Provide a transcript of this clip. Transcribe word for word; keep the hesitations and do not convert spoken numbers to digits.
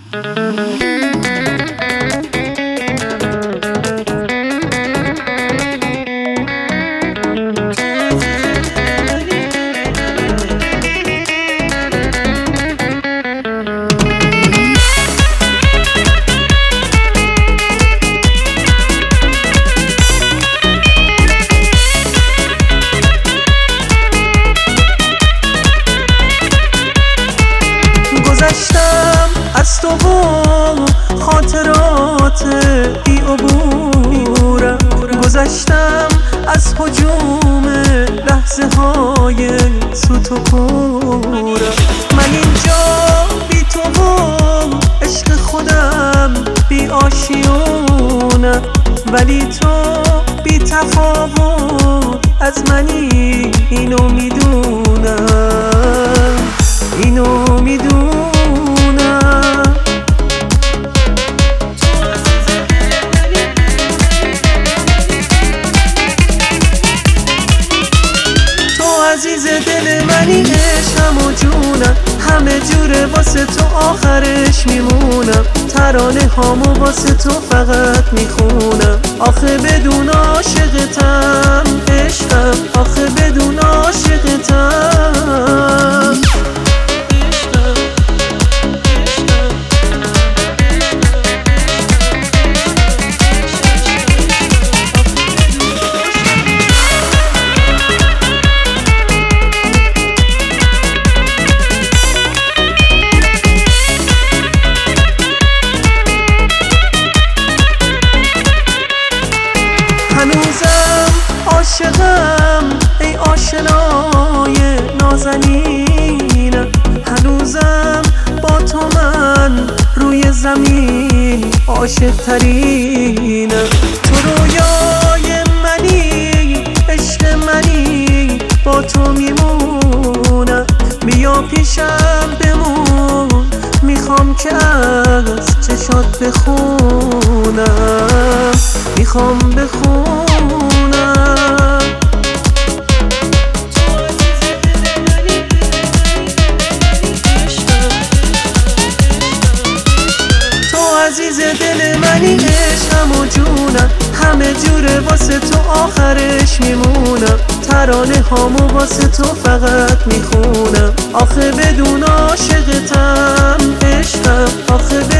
گذشتم از تو و خاطرات بی عبورم، گذشتم از هجوم لحظه های سوت و کورم. من اینجا بی تو و عشق خودم بی آشیونم، ولی تو بی تفاوت از منی، اینو میدونم، اینو میدونم. عزیز دل منی، عشقم و جونم، همه جوره واسه تو آخرش میمونم. ترانه هامو واسه تو فقط میخونم، آخه بدون عاشقتم عشقم، آخه بدون عاشقتم. هنوزم عاشقم ای آشنای نازنینم، هنوزم با تو من روی زمین عاشق ترینم. تو رویای منی، عشق منی، با تو میمونم. بیا پیشم بمون، میخوام که از چشات بخونم، میخوام بخونم. تو عزیز دل منی، عشقم و جونم، همه جوره واسه تو آخرش میمونم. ترانه هامو واسه تو فقط میخونم، آخه بدون عاشقتم عشقم، آخه بدون